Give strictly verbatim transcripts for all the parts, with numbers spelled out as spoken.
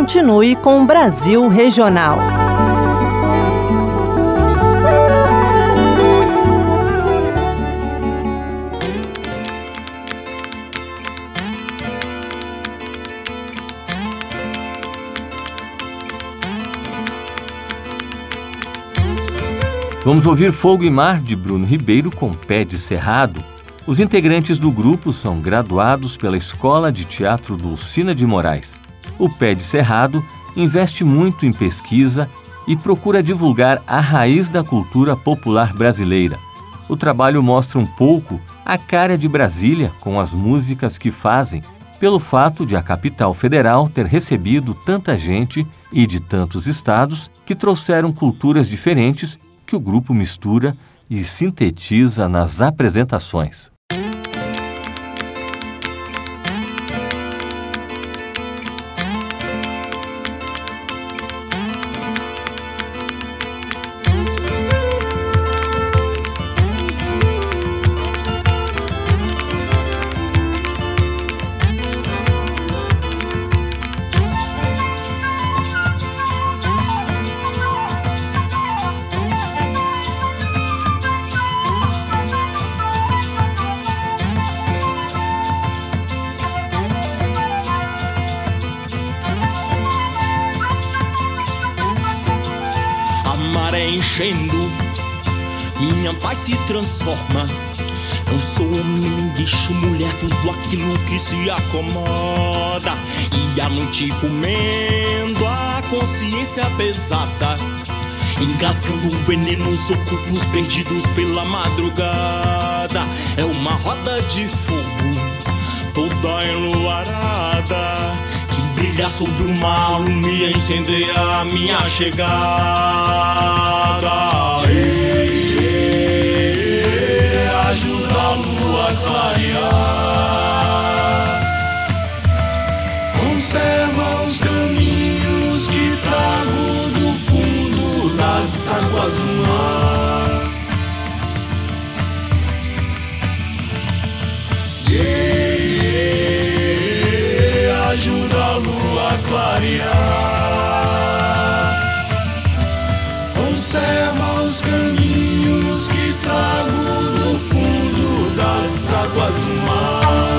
continue com o Brasil Regional. Vamos ouvir Fogo e Mar, de Bruno Ribeiro, com Pé de Cerrado. Os integrantes do grupo são graduados pela Escola de Teatro Dulcina de Moraes. O Pé de Cerrado investe muito em pesquisa e procura divulgar a raiz da cultura popular brasileira. O trabalho mostra um pouco a cara de Brasília com as músicas que fazem, pelo fato de a capital federal ter recebido tanta gente e de tantos estados que trouxeram culturas diferentes que o grupo mistura e sintetiza nas apresentações. Maré enchendo, minha paz se transforma. Não sou homem, nem bicho, mulher, tudo aquilo que se acomoda. E a noite comendo a consciência pesada, engasgando venenos ocultos perdidos pela madrugada. É uma roda de fogo, toda enluarada, brilha sobre o mar, me incendeia a minha chegada. Ei, ei, ajuda a lua a clarear. Conserva os caminhos que trago do fundo das águas do mar. Yeah, ajuda a lua a clarear. Conserva os caminhos que trago do fundo das águas do mar.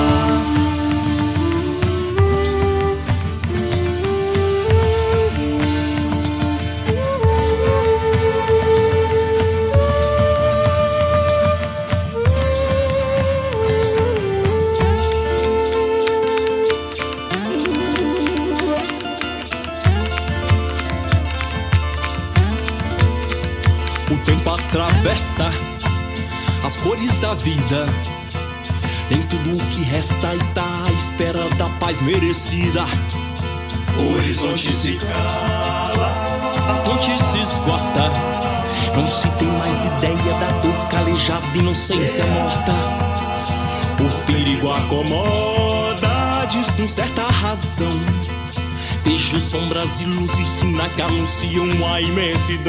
O tempo atravessa as cores da vida. Nem tudo o que resta está à espera da paz merecida. O horizonte se cala, a fonte se esgota. Não se tem mais ideia da dor calejada, inocência morta. O perigo acomoda, diz com certa razão. Vejo sombras e luzes, sinais que anunciam a imensidão.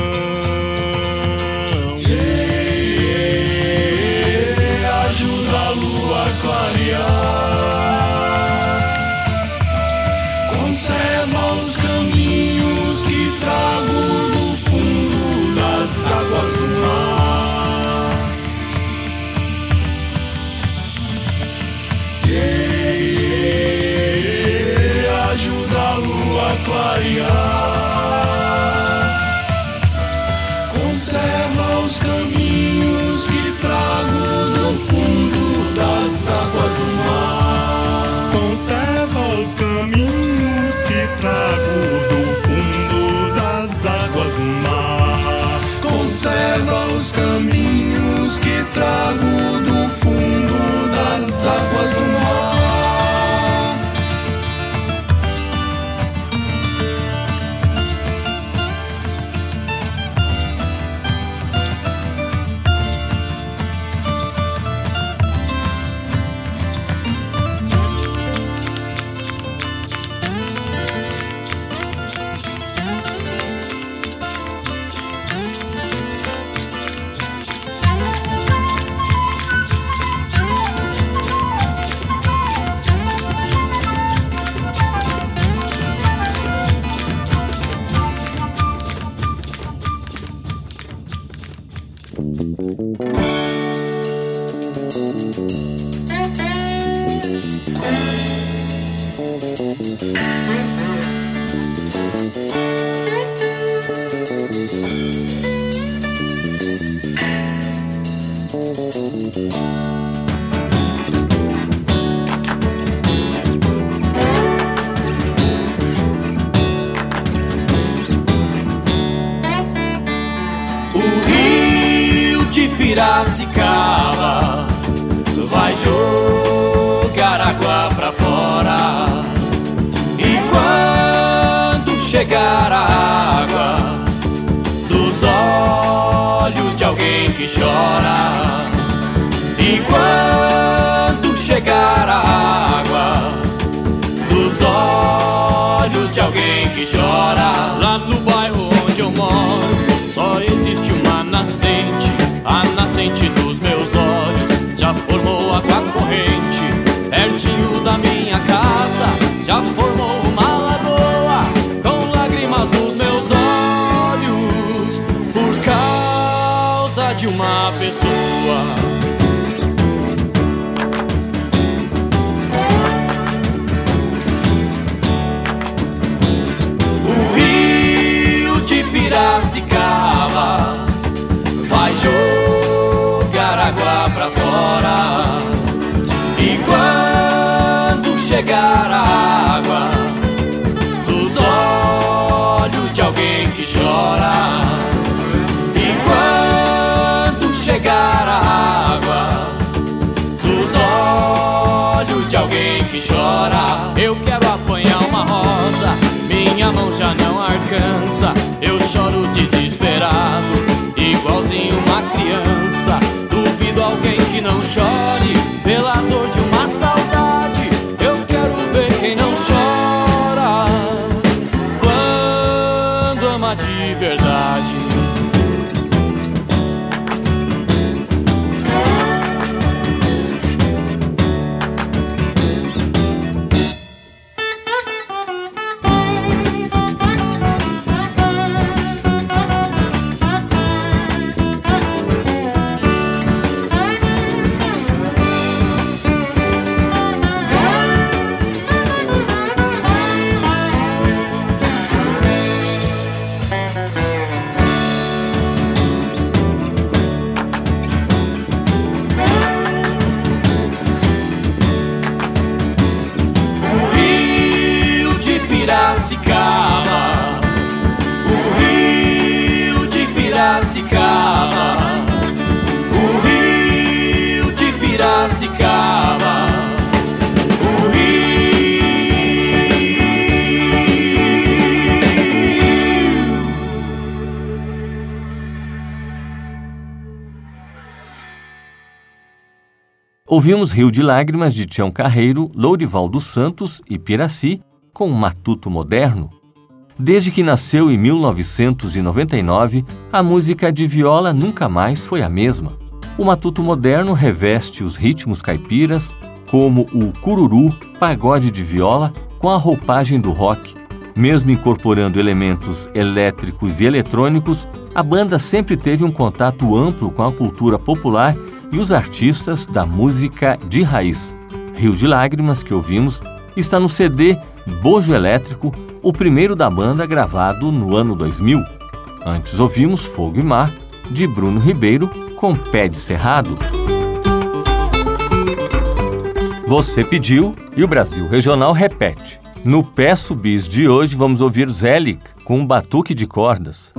Yeah, ajuda a lua a clarear. Conserva os caminhos que trago do fundo das águas do mar. Yeah, ajuda a lua a clarear. Conserva os caminhos que trago do fundo das águas do mar. Conserva os caminhos que trago do fundo das águas do mar. Conserva os caminhos que trago do fundo das águas do mar. água pra fora. E quando chegar a água dos olhos de alguém que chora, e quando chegar a água dos olhos de alguém que chora, lá no bairro onde eu moro só existe uma nascente. A nascente dos meus olhos já formou água corrente. Pertinho da minha casa já formou uma lagoa com lágrimas nos meus olhos por causa de uma pessoa. Piracicaba vai jogar água pra fora. E quando chegar a água dos olhos de alguém que chora, e quando chegar a água dos olhos de alguém que chora, eu quero apanhar uma rosa, minha mão já não alcança. Eu choro desesperado, igualzinho uma criança. Duvido alguém que não chore pela dor de uma saudade. Eu quero ver quem não chora quando ama de verdade. Piracicaba, o rio de Piracicaba, o rio de Piracicaba, o rio. Ouvimos Rio de Lágrimas de Tião Carreiro, Lourival dos Santos e Piraci, com o Matuto Moderno. Desde que nasceu em mil novecentos e noventa e nove, a música de viola nunca mais foi a mesma. O Matuto Moderno reveste os ritmos caipiras, como o cururu, pagode de viola, com a roupagem do rock. Mesmo incorporando elementos elétricos e eletrônicos, a banda sempre teve um contato amplo com a cultura popular e os artistas da música de raiz. Rio de Lágrimas, que ouvimos, está no C D Bojo Elétrico, o primeiro da banda, gravado no ano dois mil. Antes ouvimos Fogo e Mar, de Bruno Ribeiro, com Pé de Cerrado. Você pediu e o Brasil Regional repete. No Peço Bis de hoje vamos ouvir Zelig, com um batuque de cordas.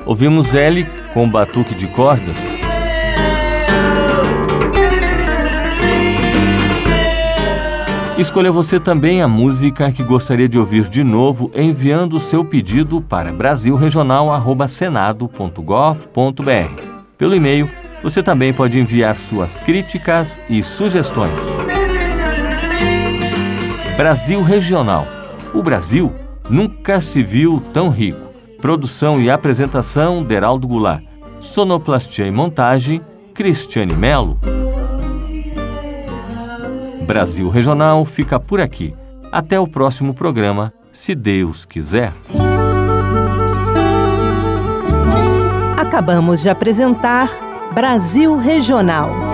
Ouvimos L com Batuque de Cordas. Escolha você também a música que gostaria de ouvir de novo, enviando o seu pedido para brasil regional arroba senado ponto gov ponto br. Pelo e-mail, você também pode enviar suas críticas e sugestões. Brasil Regional. O Brasil nunca se viu tão rico. Produção e apresentação, Deraldo Goulart. Sonoplastia e montagem, Cristiane Melo. Brasil Regional fica por aqui. Até o próximo programa, se Deus quiser. Acabamos de apresentar Brasil Regional.